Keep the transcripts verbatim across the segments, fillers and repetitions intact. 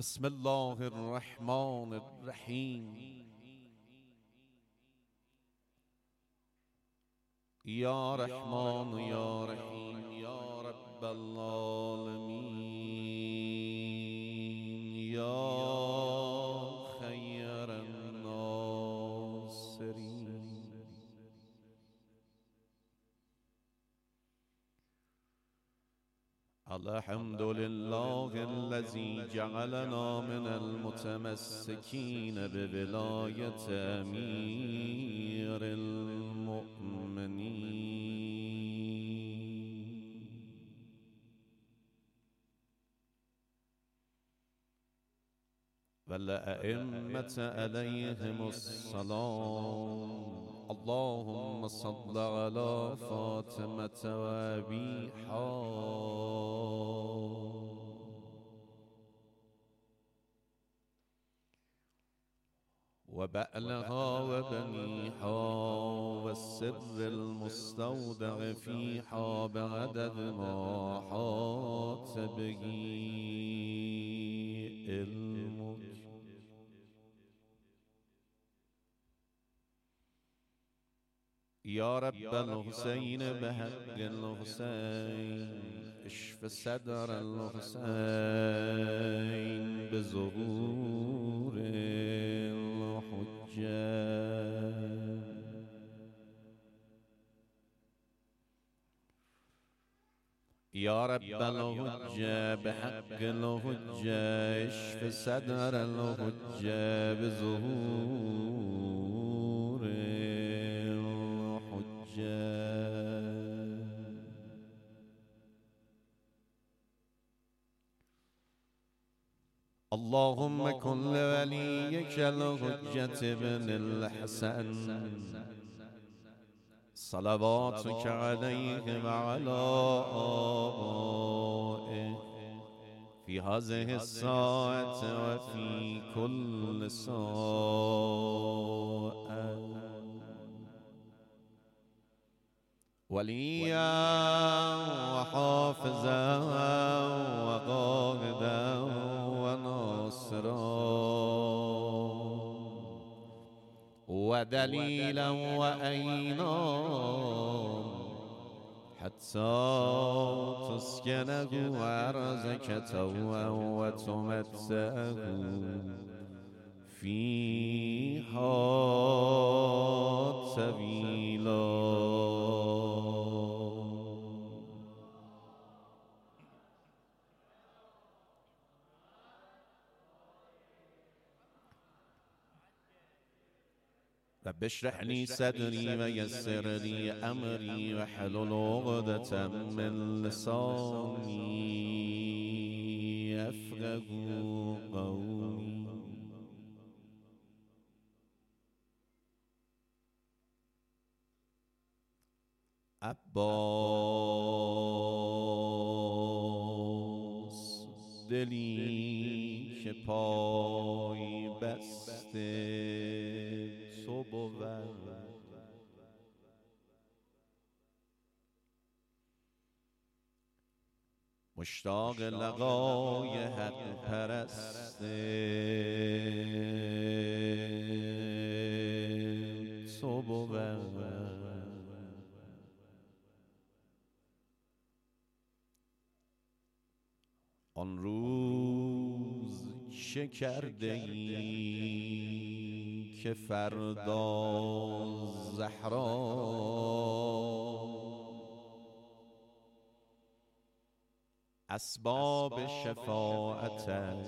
بسم الله الرحمن الرحیم. یا رحمان یا رحیم یا رب العالمین یا خیر الناصرین. الحمد لله الذي جعلنا من المتمسكين بولاية أمير المؤمنين. والأئمة عليهم السلام. اللهم صل على فاطمة وأبيها وبألها وبنيها والسر المستودع فيها بعدد ما حاط به علمك. يا رب الحسين بحق الحسين اشف صدر الحسين بظهور الحجة. يا رب الحجة بحق الحجة اشف صدر الحجة بظهور اللهم كن لوليك الحجة بن الحسن صلواتك عليه وعلى آبائه في هذه الساعة وفي كل ساعة وليا وحافظا وقائدا وناصرا ودليلا وأينا حتى تسكنه أرزك توا وتمتعه فيها طويلا. رب اشرح لي صدري ويسر لي أمري واحلل عقدة من لساني يفقهوا قولي. عباس دلی که پای بسته تو بود مشتاق لقای حق پرست تو بود آن روز چه کرده ای که فردا زهرا اسباب شفاعتش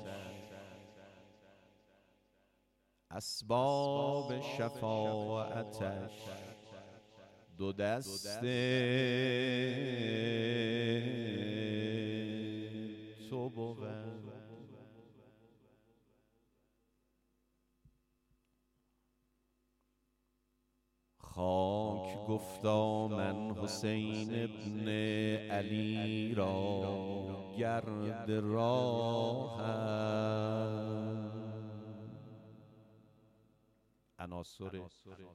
اسباب شفاعتش دو دسته تو بود. خاک گفتا من حسین ابن علی را گرد راهم عناصر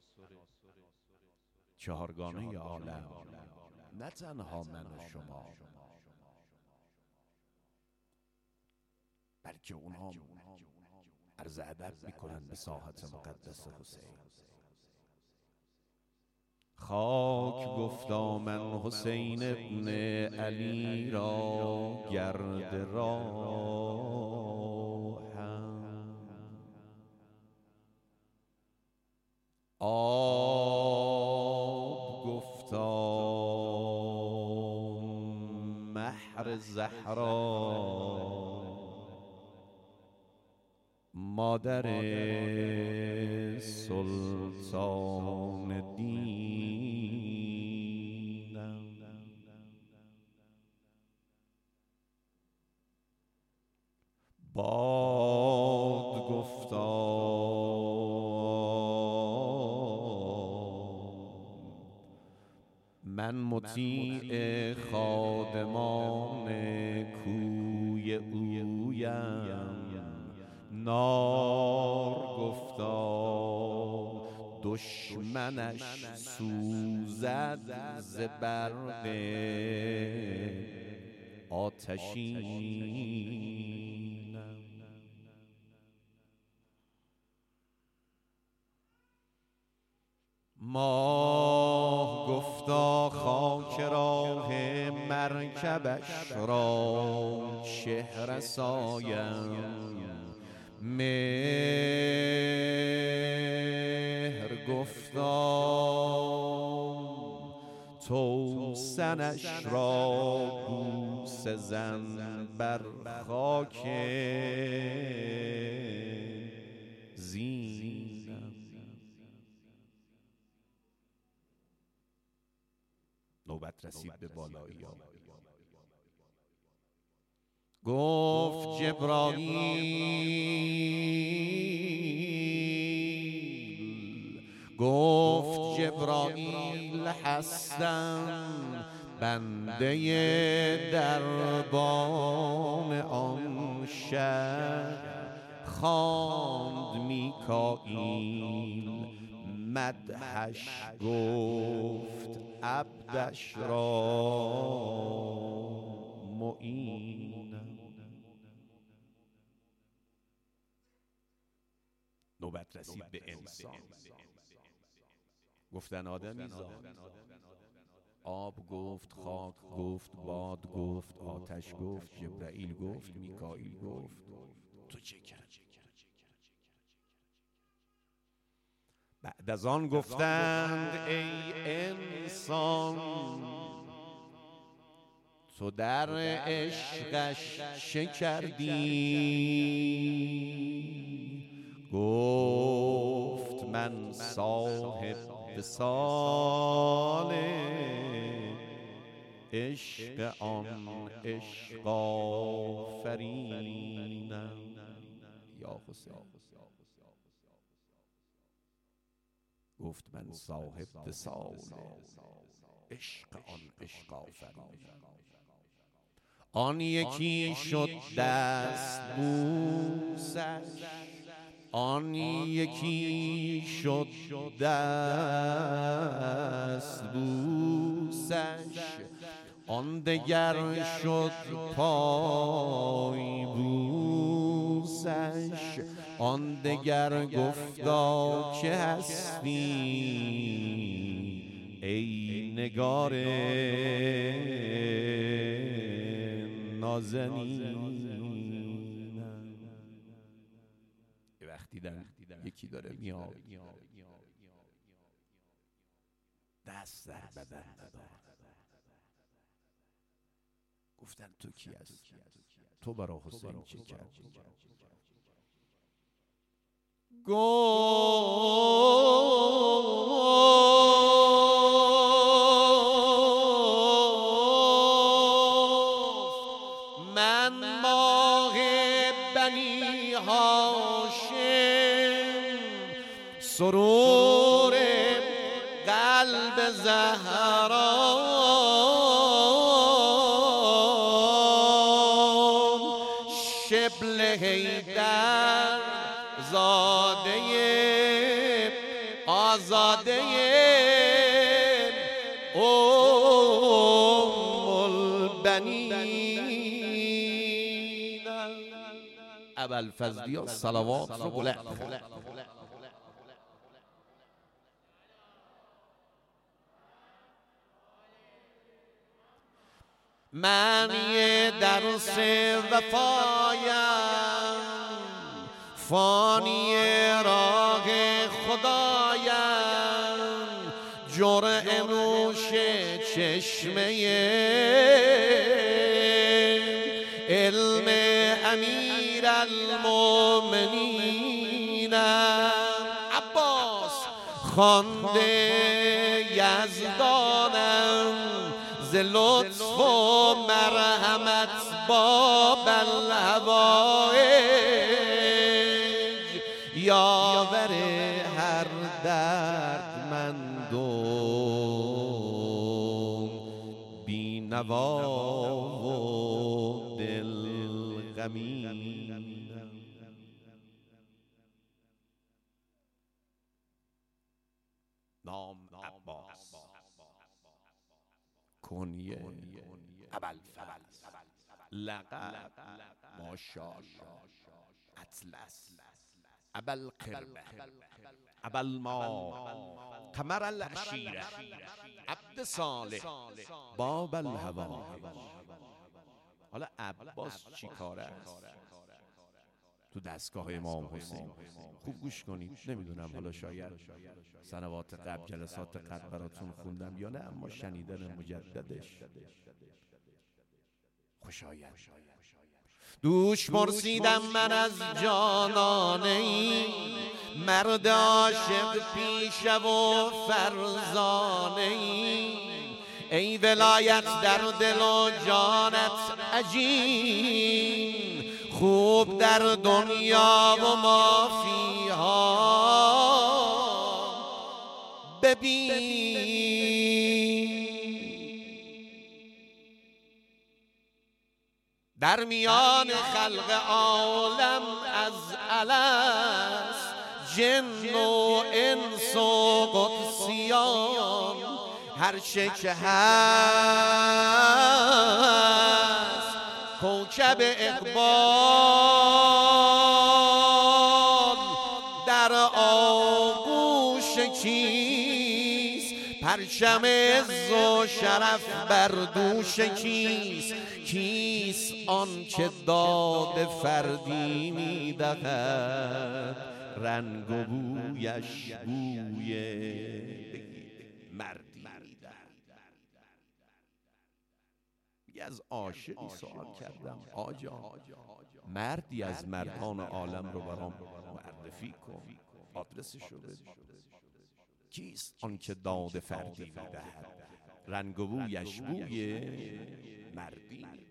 چهارگانه عالم نه تنها من و شما بلکه که اونها عرض ادب میکنن به ساحت مقدس حسین. خاک گفتا من حسین ابن علی را گرد راهم، آب گفتا مهر زهرا مادر سلطان دینم. باد گفتا من مطیع خادمان کوی اویم. نار گفتا دشمنش سوزد ز برق آتشین. ماه گفتا خاک راه مرکبش را چهره سایم. مهر گفتا توسنش را بوسه زن بر خاک زینم. نوبت رسید به بالایی ها. گفت جبرائیل، گفت جبرائیل هستم بنده دربان آن شه. خواند میکائیل مدحش گفت عبدش را معینم. نوبت رسید به انسان. گفتن آدمی زاد. آب گفت، خاک گفت، باد گفت، آتش گفت، جبرائیل گفت، میکائیل گفت. تو چه کردی؟ بعد از آن گفتند ای انسان تو در عشقش چه کردی؟ گفت من صاحب وصال عشق آن عشق آفرینم. یا حسین گفت من صاحب وصال عشق آن عشق آفرینم. آن یکی شد دست بوسش، آن یکی شد دست بوسش، آن دگر شد پای بوسش، آن دگر گفتا که هستی ای نگار نازنین. وقتی دیدن یکی داره میاد دست در بدن نداره. گفتن تو کی هستی؟ تو برای حسین چه کردی؟ گفت من ماه بنی هاشم، سرور قلب زهرا، شبل حیدر زاده آزاده ام البنین. ابوالفضلی ها صلوات رو بلند. معنی درس وفایم فانی راه خدایم جرعه نوش چشمه علم امیر المؤمنینم عباس خوانده یزدانم ز لطف و مرحمت باب الهوایج یاور هر دردمندم بی نوا و دل غمین. نام عباس، کنیه ابوالفضل، لقب ماشاءالله اطلس، ابوالقربه، ابوالمال، قمر العشیره، عبد صالح، باب الهوایج. حالا عباس چی کاره است تو دستگاه امام حسین؟ خوب گوش کنید. نمیدونم حالا شاید سنوات قبل جلسات قبل براتون خوندم یا نه، اما شنیدن مجددش خوشایند. دوش پرسیدم من از جانانه ای مرد عاشق پیشه و فرزانه ای ای ولایت در دل و جانت عجین خوب در دنیا و ما فیها ببین. در میان خلق عالم از الست جن و انس و قدسیان هر چه که هست کوکب اقبال در آغوش کیست پرچم عز و شرف بر دوش کیست کیست آن که داد فردی می‌دهد رنگ و بویش بوی مردی می‌دهد. از عاشقی سوال کردم آجا مردی از مردان عالم رو برام معرفی کن، آدرسشو بده. کیست آن که داد فردی می‌دهد رنگ و بویش بوی مردی می‌دهد؟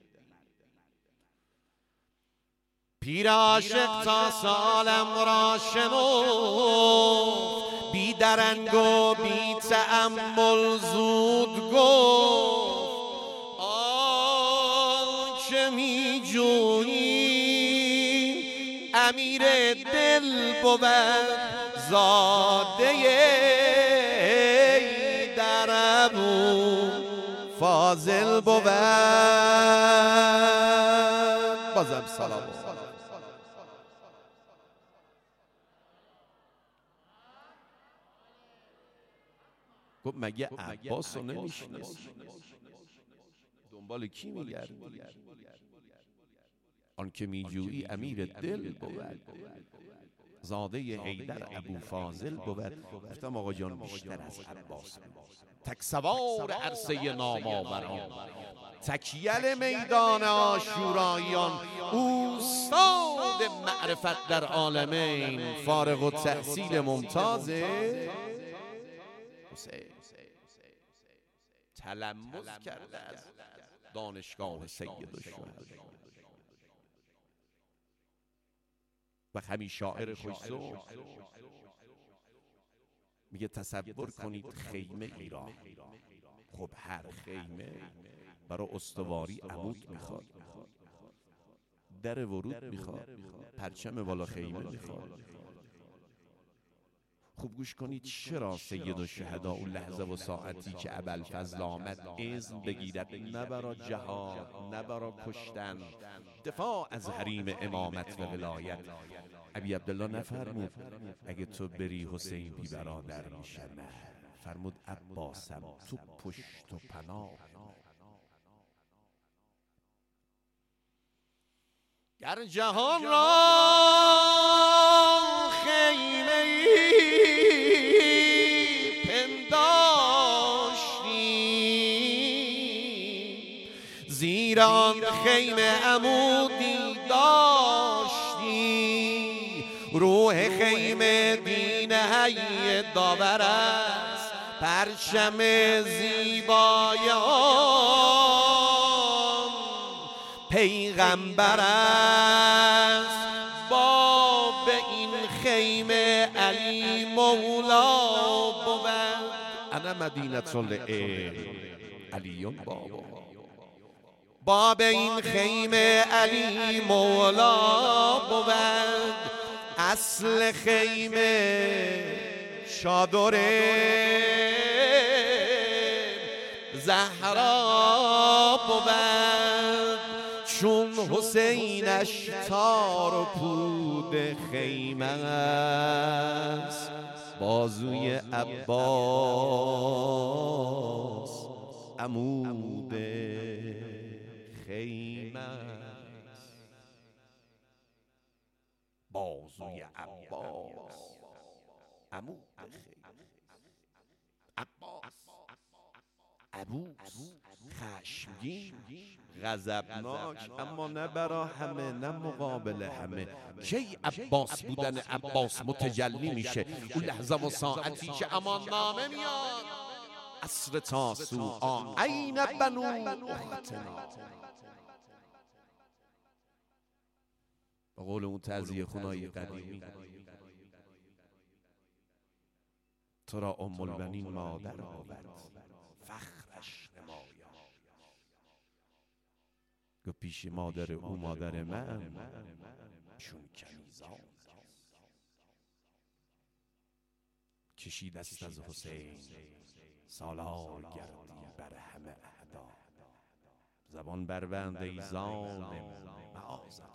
پیر عاشق تا سالم را شنفت بی درنگ و بی تأمل زود گفت آنچه می جویی امیر دل بود زاده در ابو فاضل بود. بازم سلام. گفت مگه عباس رو نمیشناسی؟ دنبال کی میگردی؟ آن که میجویی امیر دل بود زاده حیدر ابو فاضل بود. گفتم آقا جان بیشتر از عباس تک سوار عرصه نامآوران تکیل میدان عاشورایان اوستاد معرفت در عالمین فارغ التحصیل ممتاز حسین تلمذ کرده از دانشگاه سید الشهدا. و همین شاعر خوش‌ذوق میگه تصور کنید خیمه ای را، خب هر خیمه برای استواری عمود میخواد، در ورود میخواد، پرچم بالا خیمه میخواد. خوب گوش کنید چرا سید الشهدا اون لحظه و ساعتی که ابوالفضل آمد اذن بگیرد نه برای جهاد نه برای کشتن دفاع از حریم امامت و ولایت. ابی عبدالله نفرمود اگه تو بری حسین بی برادر میشه، نه، فرمود عباسم تو پشت و پناه. گر جهان را خیمه پنداشتی، زیر آن خیمه عمودی داشتی، روح خیمه دین حی داور است، پرچم زیبای آن پیغمبر است. باب این خیمه علی مولا بود، انا مدینة العلم علی بابا. باب این خیمه علی مولا بود، اصل خیمه چادر زهرا بود، چون حسینش تار و پود خیمه است، بازوی عباس عمود خیمه است. بازوی عباس عمود خیمه. عباس عبوس خشمگین غضبناک، اما نه برا همه نه مقابل همه. کی عباس بودن عباس متجلی میشه؟ اون لحظه و ساعتی که امان نامه میاد، عصر تاسوعا این بنو اختنا. به قول اون تعزیه خونای قدیمی، تو را ام البنین مادر بود، فخرش نمایا. گو پیش مادر او مادر من چون کنیزان. کشی دست از حسین سالار گردی بر همه اعدا، زبان بربند ای ظالم معاذ.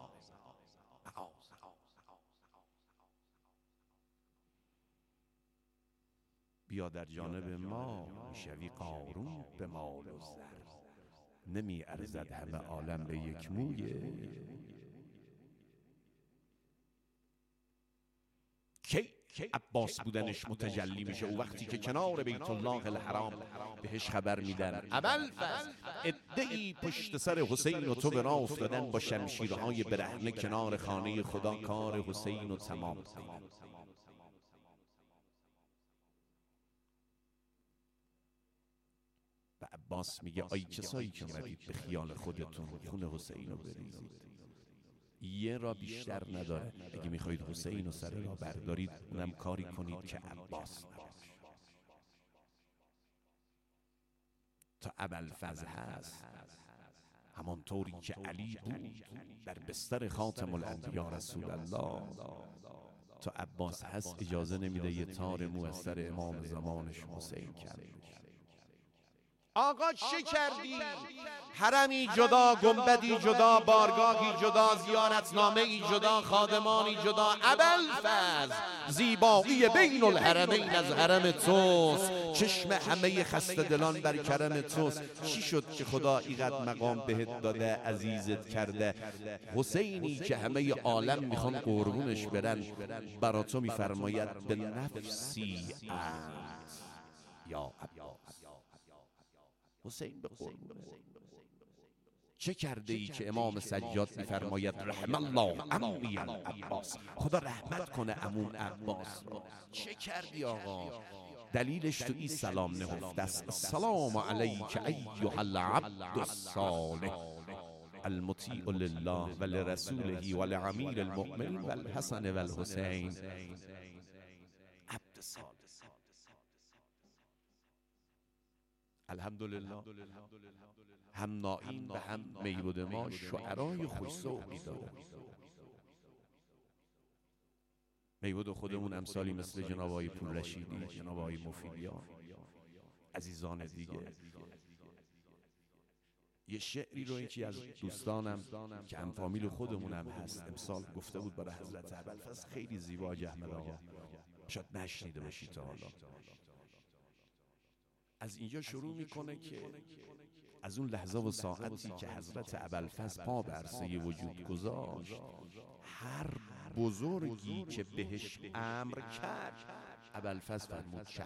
بیا در جانب ما میشوی قارون به مال و زر، نمی ارزد همه عالم به یک مویه. کی عباس بودنش متجلی میشه؟ او وقتی که کنار بیت الله الحرام بهش خبر میدن ابوالفضل عده‌ای پشت سر حسین و تو به راه افتادن با شمشیرهای برهنه کنار خانه خدا، کار حسین رو تمام کنن. و عباس میگه ای کسایی که اومدید به خیال خودتون خون حسین رو بریزید، یه را بیشتر نداره. اگه میخواید حسین رو سر را بردارید، اونم کاری کنید که عباس نباشه. تا ابوالفضل هست، همانطوری که علی بود در بستر خاتم الانبیا رسول الله، تا عباس هست اجازه نمیده یه تار مو از سر امام زمانش حسین کرد. آقا چه کردی؟ حرمی جدا، گنبدی جدا، بارگاهی جدا، زیارتنامه‌ای جدا، خادمانی جدا. ابوالفضل زیبایی بین الحرمین از حرم توست، چشم همه خسته دلان بر کرم توست. چی شد که خدا اینقدر مقام بهت داده، عزیزت کرده؟ حسینی که همه عالم میخوان قربونش برن، برا تو میفرماید به نفسی انت یا عباس. حسین به قربونه. چه کرده ای که امام سجاد میفرماید رحم الله عمی العباس، خدا رحمت کنه عموم عباس. چه کردی آقا؟ دلیلش تو این سلام نهفته است: السلام علیک ایها العبد الصالح المطیع لله و لرسوله و لامیر المؤمنین و الحسن و الحسین. عبد صالح. الحمدلله هم نائین و هم میبود ما شعرای خوش‌ذوقی داره. میبود خودمون امثالی مثل جناب آقای پوررشیدی، جناب آقای مفیدیان، عزیزان دیگه. یه شعری رو یکی از دوستانم که هم فامیل خودمونم هست امسال گفته بود برای حضرت ابوالفضل، خیلی زیبا احمد آقا، شاید نشنیده باشی تا حالا. از اینجا شروع میکنه که از اون لحظه و ساعتی که حضرت ابوالفضل پا به عرصه وجود گذاشت، هر بزرگی که بهش امر کرد ابوالفضل فرمود چشم.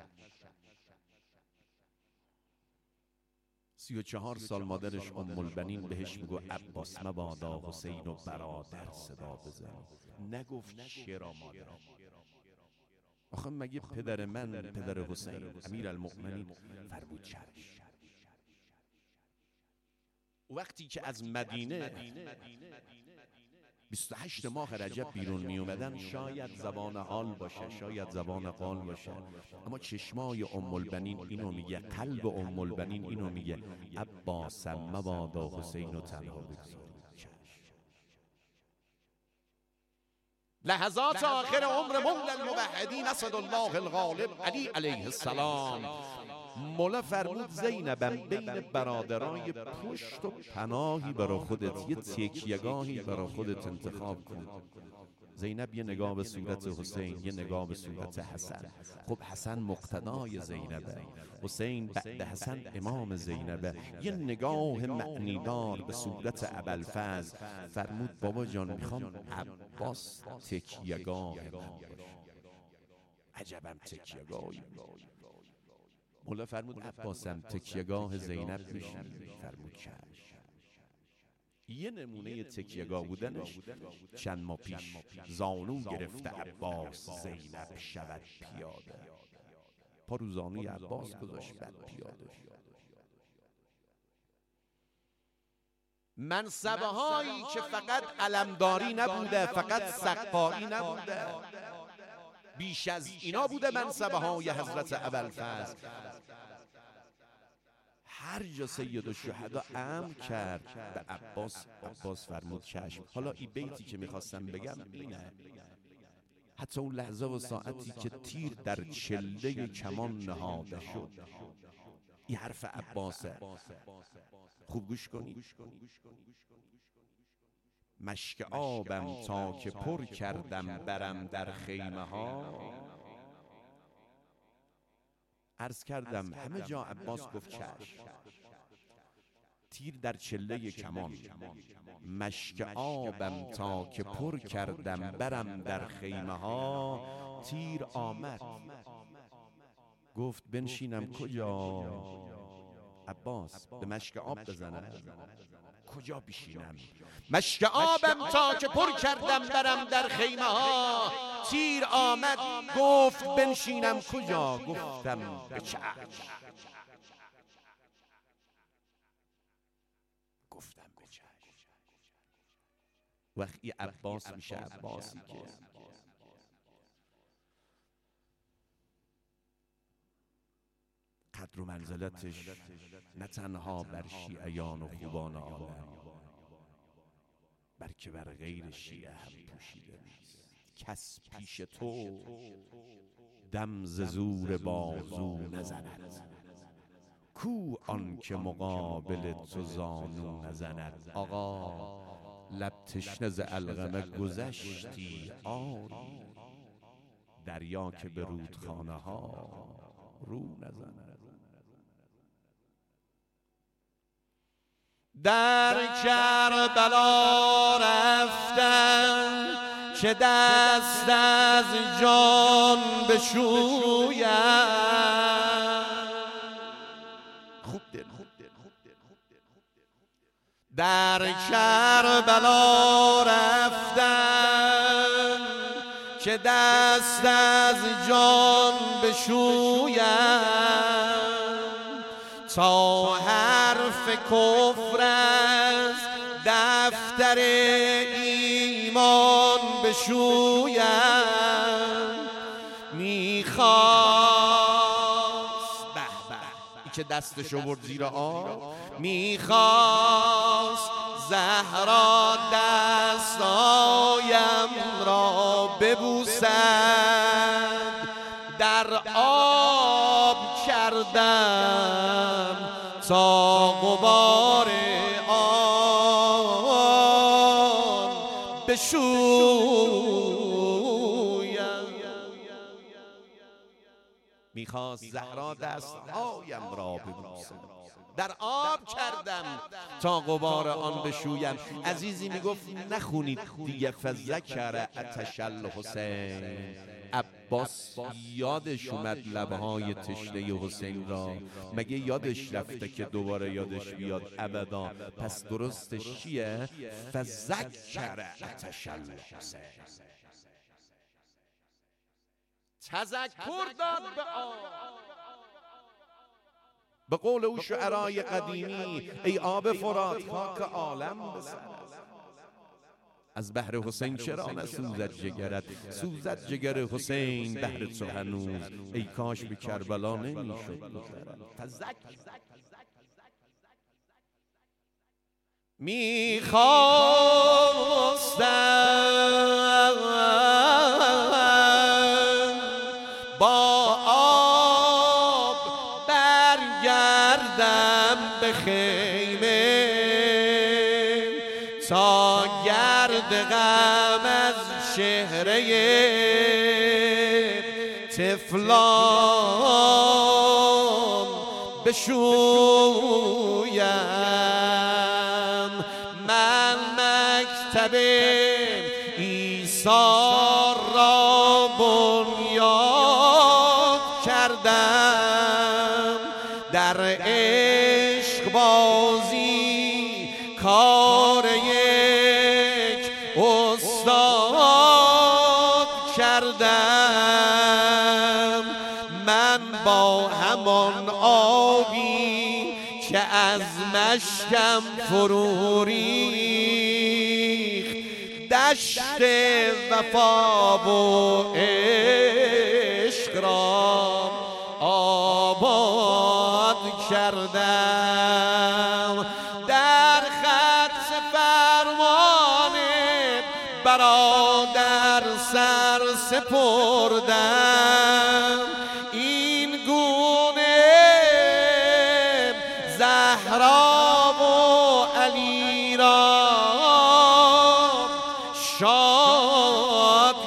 سی و چهار سال مادرش ام البنین بهش میگو عباس مبادا حسین و برادر صدا بزن، نگفت چرا مادر. آخه مگه پدر من پدر حسین امیر المؤمنین فرمود چشم. وقتی که از مدینه بیست و هشت ماه رجب بیرون می اومدن، شاید زبان حال باشه، شاید زبان قال باشه، اما چشمای ام البنین اینو میگه، قلب ام البنین اینو میگه عباس مبادا حسین و تنها بگذار. لحظات آخر عمر مولا الموحدین اسد الله الغالب علی علیه السلام، مولا فرمود زینبم بین برادرای پشت و پناهی برا خودت، یه تکیه‌گاهی برا خودت انتخاب کن. زینب یه نگاه به صورت حسین، یه نگاه به صورت حسن. خب حسن مقتدای زینبه، حسین بعد حسن امام زینبه. یه نگاه معنیدار به صورت ابوالفضل. فرمود بابا جان میخوام عباس تکیه‌گاه من باشه. عجبم تکیه‌گاهی. مولا فرمود عباسم تکیه‌گاه زینب میشی؟ فرمود چشم. یه نمونه تکیه‌گاه بودنش چند ماه پیش زانو گرفته عباس زینب شود پیاده، پا رو زانوی عباس گذاشت بعد پیاده شد. منصبه هایی که فقط علمداری نبوده، فقط سقایی نبوده، بیش از اینا بوده منصبه های حضرت ابوالفضل. هر جا سید الشهدا امر کرد به عباس، عباس فرمود چشم. حالا این بیتی که میخواستم بگم اینه، حتی اون لحظه و ساعتی که تیر در چله کمان نهاده شد، این حرف عباسه. خوب گوش کنی. مشک آبم تا که پر کردم برم در خیمه ها. عرض کردم همه جا عباس گفت چشم. تیر در چله کمان، مشک آبم تا که پر کردم برم در خیمه ها. تیر آمد گفت بنشینم کجا؟ عباس به مشک آب بزنم؟ کجا بشینم؟ مشک آبم تا که پر کردم برم در خیمه ها. تیر آمد گفت بنشینم کجا؟ گفتم به چشم. گفتم به چشم. وقتی عباس میشه عباسی که قدر و منزلتش نه تنها بر شیعیان و خوبان عالم، بلکه بر غیر شیعه هم پوشیده نیست. کس پیش تو دم ز زور بازو نزند، کو آن که مقابل تو زانو نزند. آقا لب تشنه ز علقمه گذشتی آری، دریا که به رودخانه ها رو نزند. در کربلا رفتم که دست از جان بشویم. خوب دل در کربلا رفتم که دست از جان بشویم. تا حرف کفر از دفتر ایمان بشویم. میخواست به به ای که دستشو برد زیر آب، میخواست زهرا دستایم را ببوسد. در آب کردم تا غبار میخواست زهرا دستهایم را ببوسم، در آب کردم تا غبار آن بشویم. عزیزی میگفت نخونید دیگه. فذکر عطش الحسین. عباس یادش اومد لبهای تشنه حسین را. مگه یادش رفته که دوباره یادش بیاد؟ ابدا. پس درستش چیه؟ فذکر عطش الحسین. تذکر داد به آب. به قول او شعرای قدیمی ای آب فرات خاک عالم بسر. از بحر حسین چرا نسوزد جگرت؟ سوزد جگر حسین بحر تو هنوز. ای کاش به کربلا نمیشد گذرد. میخواستم با آب برگردم به خیمه تا گرد غم از چهره طفلان بشویم. من مکتب ایثار را بنیاد کردم، در عشق بازی کار یک استاد کردم. من با همان آبی که از مشکم فرو ریخت دشت وفا و عشق را آباد کردم. در خط فرمان برادر سر سپردم، این گونه زهرا و علی را شاد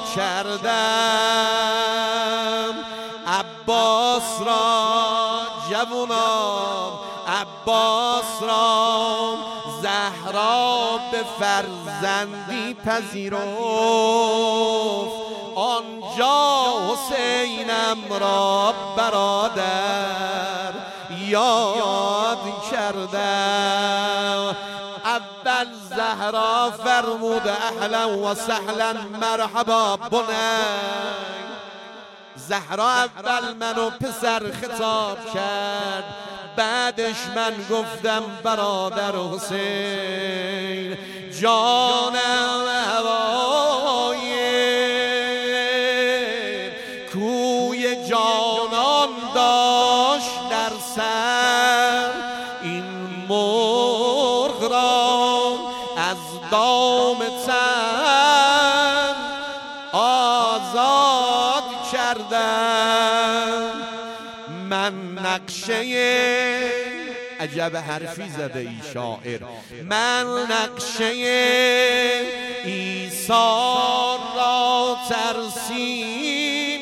کردم. عباس را جوانان، عباس را زهرا به فرزندی پذیرفت. آنجا حسینم را برادر یاد کردم. اول زهرا فرمود اهلا و سهلا مرحبا بنی. زهرا اول منو پسر خطاب کرد، بعدش من گفتم برادر حسین. جانم هوای کوی جانان داشت در سر، این مرغ را از دام تن آزاد کردم. من نقشه عجب حرفی زده ای شاعر. من نقشه ایثار را ترسیم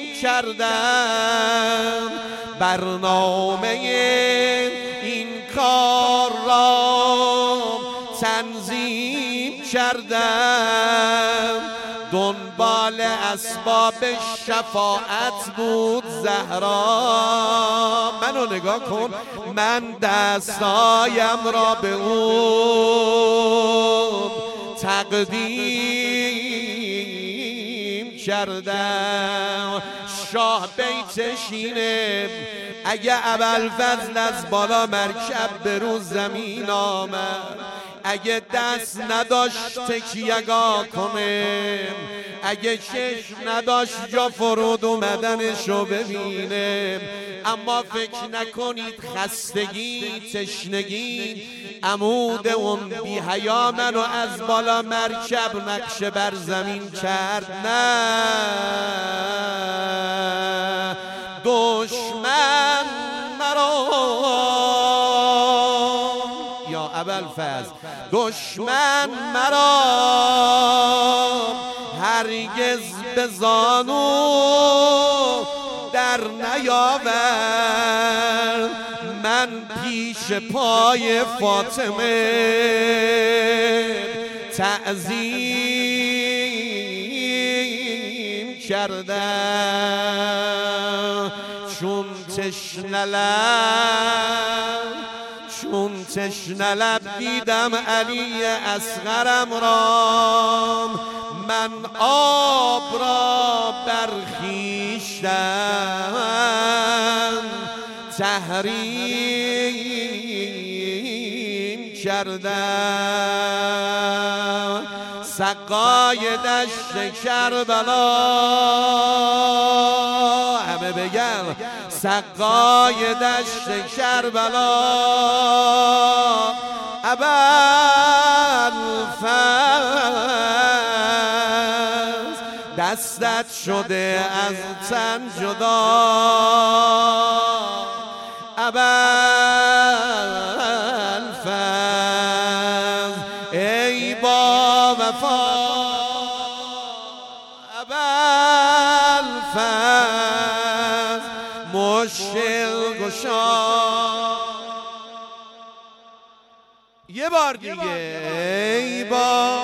کردم، برنامه این کار را تنظیم کردم. دنبال اسباب شفاعت بود زهرا. منو نگاه کن، من دستایم را به اون تقدیم کردم. شاه بیتش اینه اگه ابوالفضل از بالا مرکب به رو زمین آمد، اگه دست نداشت تکیه‌گاه کنه، اگه چشم نداشت جا فرود اومدنشو ببینه، اما فکر نکنید خستگی تشنگی عمود اون بی حیا منو از بالا مرکب نقشه بر زمین کرد. نه، دشمن مرا یا ابوالفضل، دشمن مرا هرگز به زانو در نیاورد. من پیش پای فاطمه تعظیم کردم، چون تشنه لب چون تشنه لب دیدم علی اصغرم را، من آب را برخیشتن تحریم کردم. سقای دشت کربلا، همه بگن سقای دشت کربلا، ابوالفضل دستت شده از تن جدا، ابوالفضل ای با وفا، ابوالفضل مشکل گشا. یه بار دیگه ای با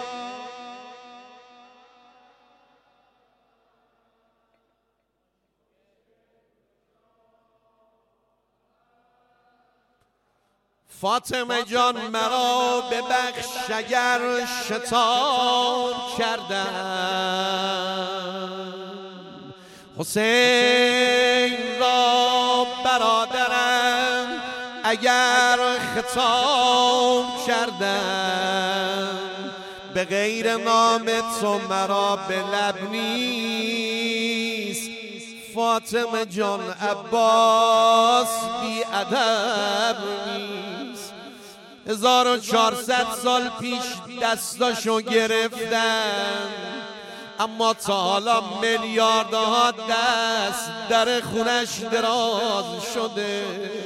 فاطمه جان مرا ببخش اگر شتاب کردم، حسین را برادرم اگر خطاب کردم، به غیر نام تو مرا به لب نیست. فاطمه جان عباس بی ادب نیست. هزار و چهارصد سال پیش دستاشو گرفتن، اما تا حالا میلیاردها دست در خونش دراز شده.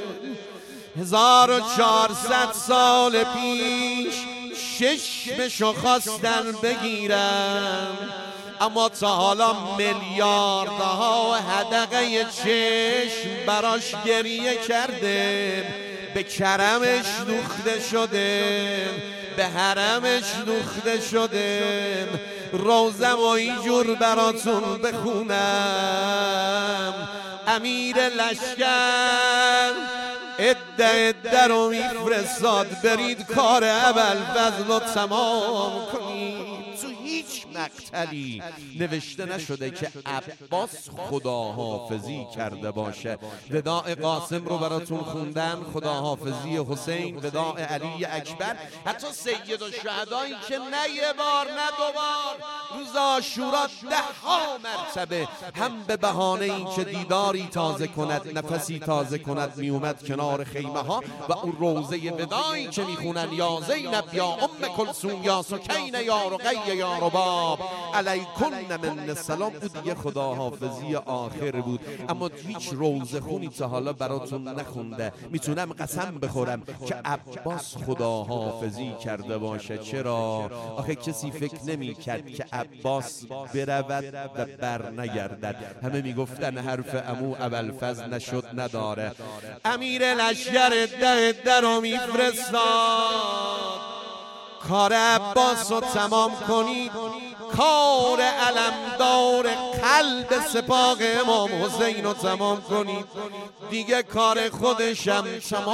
هزار و چهارصد سال پیش چشمشو خواستن بگیرن، اما تا حالا میلیاردها حدقه چشم براش گریه کرده. به کرمش دوخته شده، به حرمش دوخته شده. روزم و اینجور براتون بخونم. امیر لشکر عده عده رو میفرستاد برید کار ابوالفضل رو تمام کنید. تو هیچ مقتلی نوشته نشده که عباس خداحافظی کرده باشه. وداع قاسم رو براتون خوندن، خداحافظی حسین، وداع علی اکبر. حتی سید الشهدایی که نه یه بار نه دو بار روز عاشورا ده ها مرتبه هم به بهانه این که دیداری تازه کند، نفسی تازه کند، می اومد کنار خیمه ها و اون روزه وداعی که میخونن یا زینب یا ام کلثوم یا سکینه یا رقیه یا رباب علیکن من السلام، اون دیگه خداحافظی آخر بود. اما هیچ روزه خونی تا حالا براتون نخونده. میتونم قسم بخورم که عباس خداحافظی کرده باشه. چرا؟ آخه کسی فکر نمی کرد که عباس برود و بر نگردد. همه میگفتن حرف عمو ابوالفضل نشد نداره. امیر لشکر ده ده رو میفرستاد کار عباس رو تمام کنید، کار علمدار قلب سپاه امام حسین رو تمام کنید. دیگه کار خودشم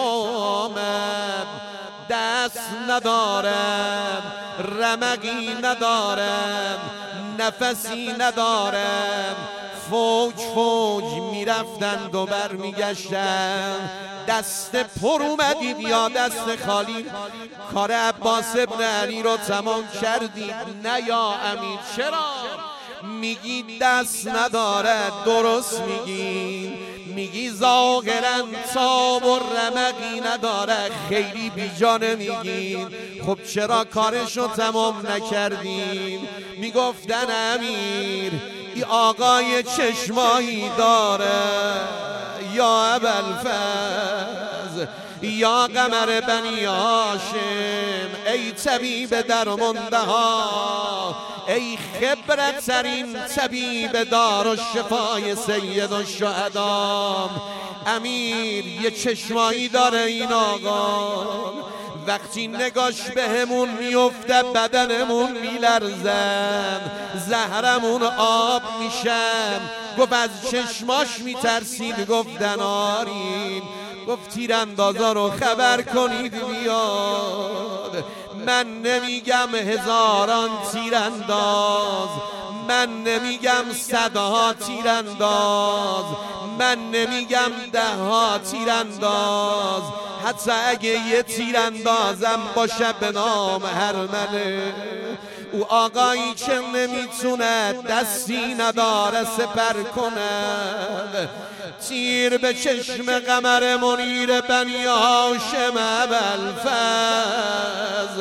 تمامه، دست ندارم، رمقی ندارم، نفسی ندارم. فوج فوج میرفتند و بر میگشتن، دست پر اومدید یا دست خالی؟ کار عباس ابن علی رو تمام کردید؟ نه یا امیر. چرا؟ میگی دست نداره، درست میگی، میگی ظاهرا تاب و رمقی نداره، خیلی بیجانه میگین. خب چرا کارشو تمام نکردین؟ میگفتن امیر ای آقای چشمایی داره یا ابوالفضل یا قمر بنی هاشم، ای طبیب درمانده ها، ای خبرت ترین طبیب دار و شفای سید الشهدا. امیر یه چشمایی داره این آقا، وقتی نگاش بهمون میفته بدنمون میلرزن، زهرمون آب میشم. گفت از چشماش میترسید، گفتن آرین. گفت تیراندازا رو خبر کنید بیاد. من نمیگم هزاران تیرانداز، من نمیگم صدها تیرانداز، من نمیگم ده ها تیرانداز، حتی اگه یه تیراندازم باشه به نام هرمله. او آقایی که نمیتونه دستی نداره سپر کنه، تیر به چشم قمر منیر بنی هاشم ابوالفضل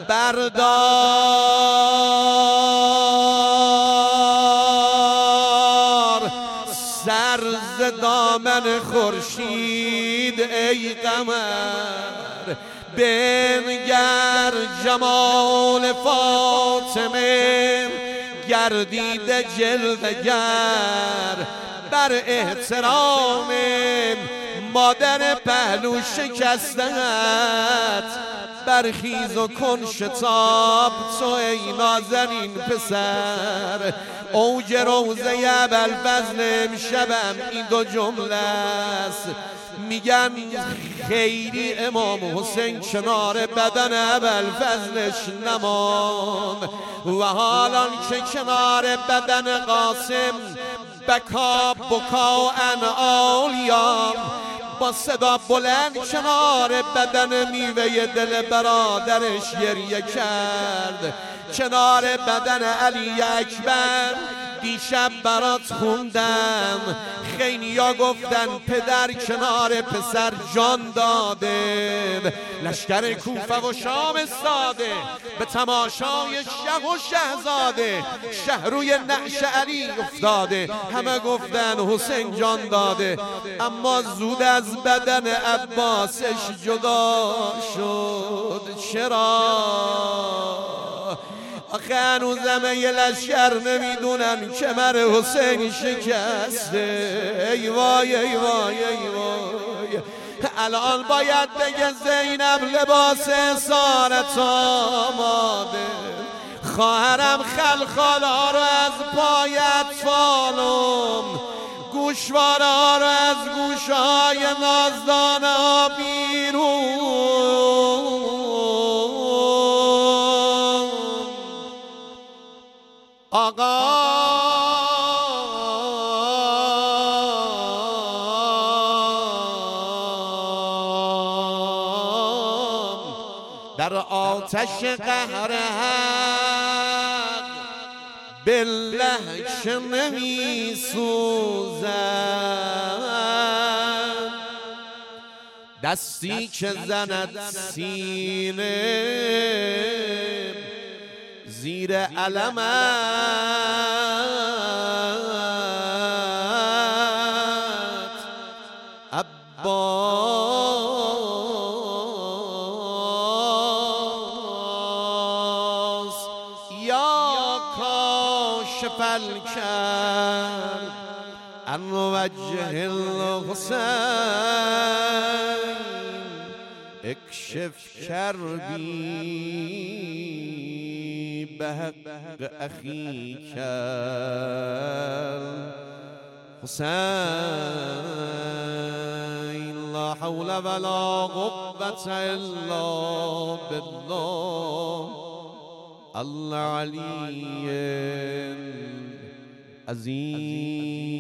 بردار. سر ز دامن خورشید ای قمر، بنگر جمال فاطمه گردیده جلوه‌گر. بر احترام مادر پهلو شکستت، برخیز و کن شتاب تو ای نازنین پسر. اوج روزه ابوالفضل امشبم این دو جمله است. میگن خیلی امام حسین کنار بدن ابوالفضلش نماند و حالان که کنار بدن قاسم بکا بکا ان آلیا با صدا بلند کنار بدن میوه دل برادرش گریه کرد. کنار بدن علی اکبر دیشب برات خوندم، خیلیا گفتن پدر کنار پسر جان داده. لشکر کوفه و شام استاده به تماشای شه و شهزاده، شهروی نعش علی افتاده. همه گفتن حسین جان داده، اما زود از بدن عباسش جدا شد. چرا؟ آخه هنوز همه یه لشکر نمیدونن کمر حسین شکسته. ای وای ای وای ای وای. الان باید بگه زینب لباس اسارت آماده، خواهرم خلخالا رو از پای اطفالم، گوشوارا رو از گوشهای نازدانه ها بیرون. آقا در آتش قهر حق بالله که نمی سوزد، دستی که زند سینه زیر علمت عباس. یا کاشف الکرب عن وجه الحسین، اکشف کربی به حق اخیک حسین. لا حول ولا قوة الا بالله العلی العظیم.